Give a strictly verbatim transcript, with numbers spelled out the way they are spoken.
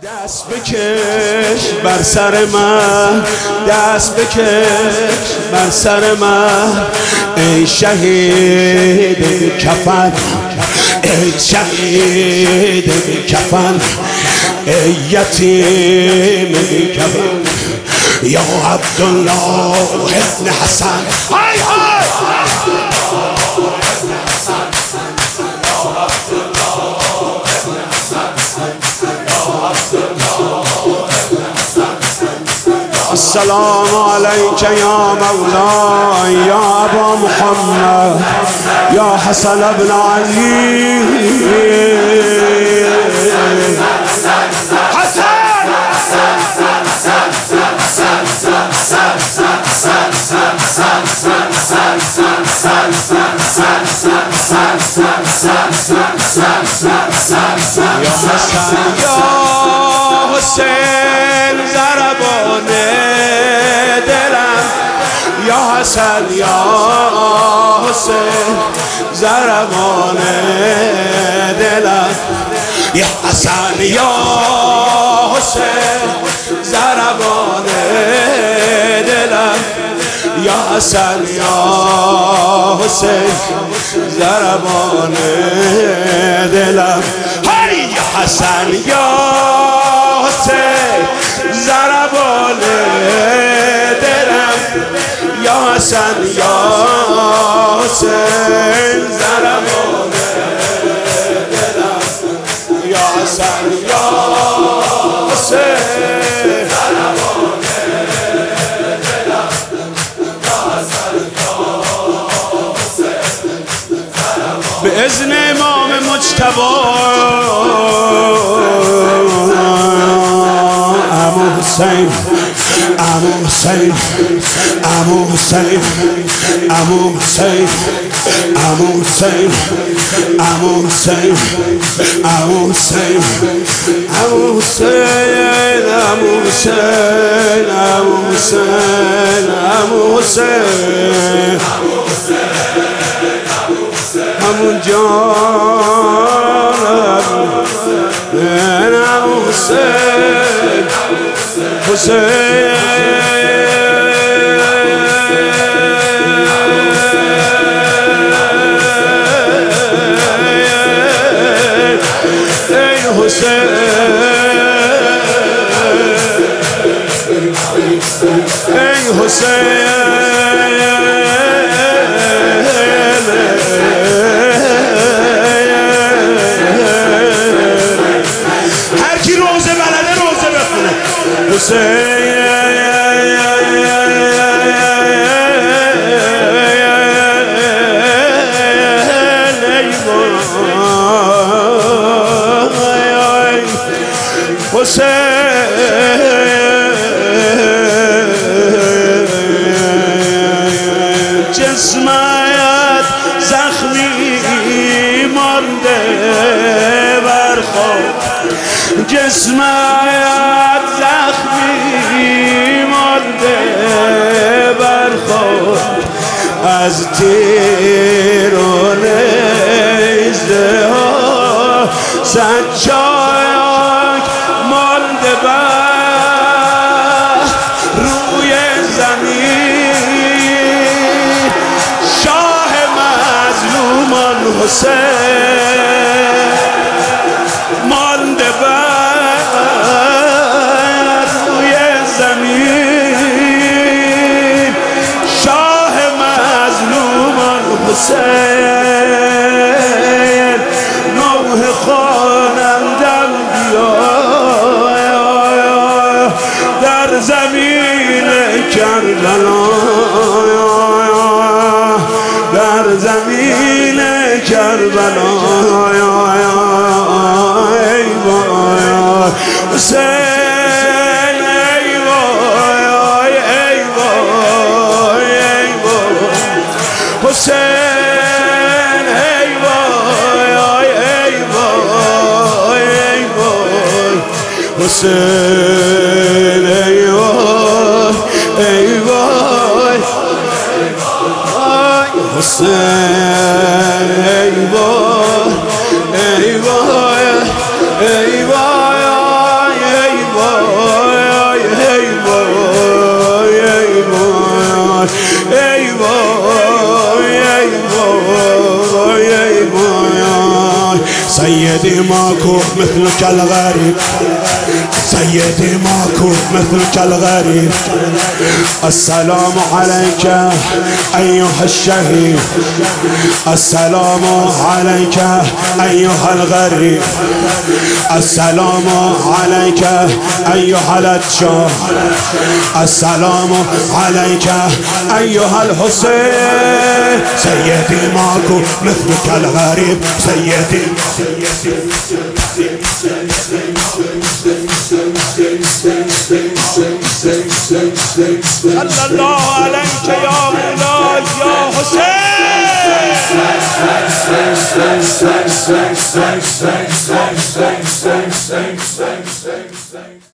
دست بکش بر سر من، دست بکش بر سر من، ای شهید بی کفن، ای شهید بی کفن، ای یتیم بی کفن، یا عبدالله ابن حسن. های های السلام عليك يا مولاي يا أبا محمد يا حسن بن علي. يا حسن يا حسين ضربان دلم، يا حسن يا حسين ضربان دلم، يا حسن يا حسين ضربان دلم، يا حسن يا حسين ضربان دلم، يا حسن يا حسين ضربان دلم، يا حسن يا حسين ضربان دلم، يا حسن يا حسين ضربان دلم، يا حسن يا حسين بإذن امام مجتبی عمو حسین، عمو حسین، عمو حسین، عمو حسین، عمو حسین، عمو حسین، عمو حسین، عمو حسین، عمو حسین، عمو حسین، عمو حسین، عمو جان عمو حسین، حسین ای حسین، ای حسین، هر کی روزه بلده روزه بخونه. حسین جسمت زخمی مانده بر خود، جسمت زخمی مانده بر خود، از تیر و نیزه ها سجاک مانده بر روی زمین، شاه مظلومان حسین مانده بر روی زمین، شاه مظلومان حسین، نوح خوانندم بیا در زمین کربلا، در زمین کربلا، ای وای حسین، ای وای، ای وای، ای وای حسین، ای وای، ای وای، ای وای حسین، ای وای، ای وای حسین، ای وای، ای وای، ای وای، ای سيدي ماكو مثلك الغريب، سيدي ماكو مثلك الغريب. السلام عليك أيها الشهيد، السلام عليك أيها الغريب، السلام عليك أيها الأتشار، السلام عليك أيها الحسين. سيدي ماكو مثلك الغريب، سيدي صلى الله عليك يا مولاي يا حسين.